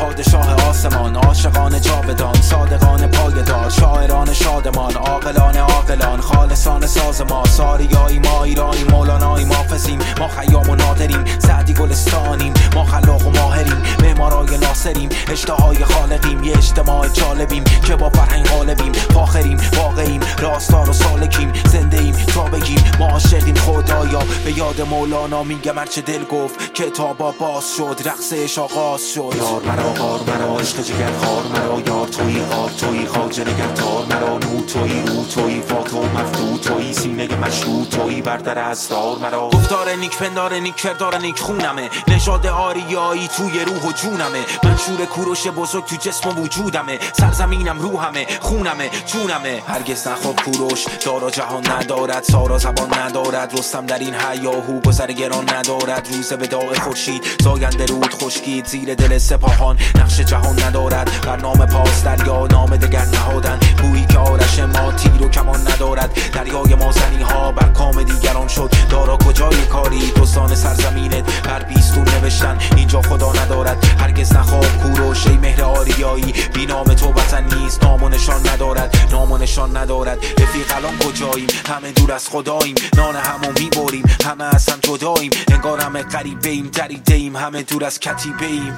پادشاه آسمان، عاشقان جاودان، صادقان پایدار، شاعران شادمان، عاقلان عاقلان، خالصان ساز ما، ساریایی ما ایرانی، مولانایی ما فزیم، ما خیام و نادریم، سعدی گلستانیم، ما خلاق و ماهریم، معمارای ناصریم، اشتهای خالقیم، یه اجتماع جالبیم که با فرهنگ غالبیم، فاخریم، واقعیم، راستار و سالکیم، زنده ایم تا بگیم ما عاشقیم خدایا. به یاد مولانا میگم هرچه دل گفت، کتابا باز شد، رقص عشق آغاز شد. یار مرا غار مرا، عشق جگر خار مرا، یار تویی غار تویی، خواجه نگهدار مرا، نور تویی رو تویی، فاتح و مفتوح تویی، سینه مشروع تویی، بردر اسرار مرا. گفتار نیک پندار نیک کردار نیک خونمه، نژاد آریایی توی روح و جونمه، منشور کوروش بزرگ تو جسم و وجودمه، سرزمینم روحمه، خونمه، جونمه. هرگز نخواب کوروش دارا جهان ندارد، سارا زبان ندارد، رستم در این هیاهو گذر گران ندارد، روز وداع خورشید زاینده رود خشکید، زیر دل سپاهان نقش جهان ندارد، بر نام پاس دریا نام دگر نهادن، گویی که آرش ما تیر و کمان ندارد، دریای ما زنی ها بر کام دیگران شد، دارا کجای کاری دستان سرزمینت بر بیستون نوشتن، اینجا خدا ندارد. هرگز نخواب کوروش ای مهر آریایی، بی نام تو وطن نیست، نام و نشان ندارد، نام و نشان ندارد. رفیق الان کجاییم؟ همه دور از خداییم، نان همو میبریم، همه از هم جداییم، انگار همه غریبه ایم، دریده ایم، همه دور از کتیبه ایم.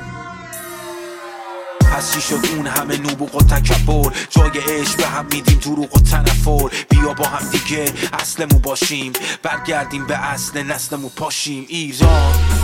پس چی شد اون همه نبوغ و تکبر، جای عشق به هم میدیم دروغ و تنفر، بیا با هم دیگه اصلمو باشیم، برگردیم به اصل نسلمو پاشیم. ایران